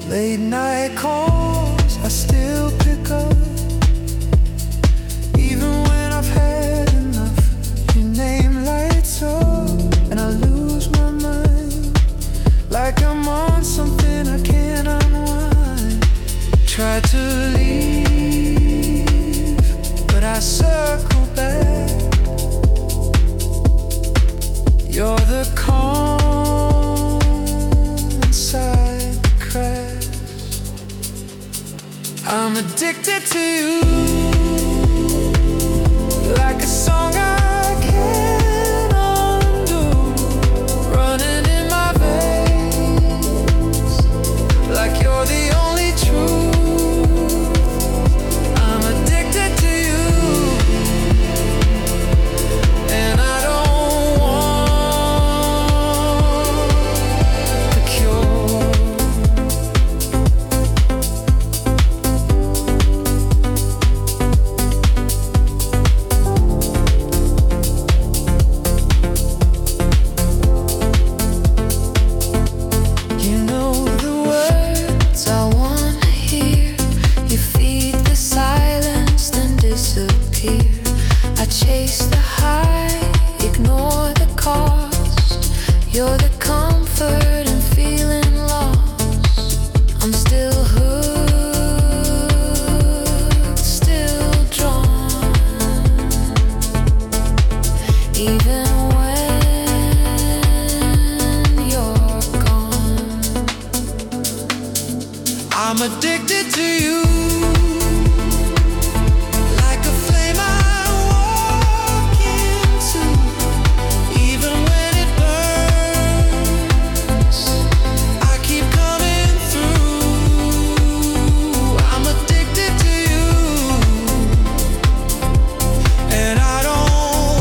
Late night calls, I still pick up. Even when I've had enough, your name lights up, and I lose my mind, like I'm on something I can't unwind. Try to leave, but I circle back. You're the calm inside the crash. I'm addicted to you, like a song I can't undo, running in my veins, like you're the only truth. I'm addicted to you, and I don't want the cure. You know the words I wanna hear. You feed the silence, then disappear. I chase the high, ignore the cost. You're the comfort in feeling lost. I'm still hooked, still drawn, even when you're gone. I'm addicted to you, like a flame I walk into, even when it burns. I keep coming through. I'm addicted to you, and I don't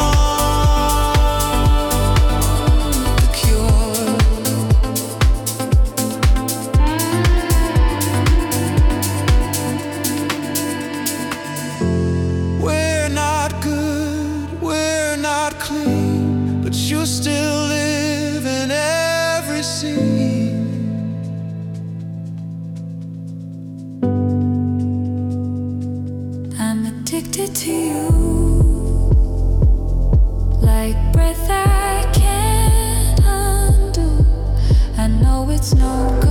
want the cure. We're not good, we're not clean, but you still live in every scene. I'm addicted to you, like breath I can't undo. I know it's no good.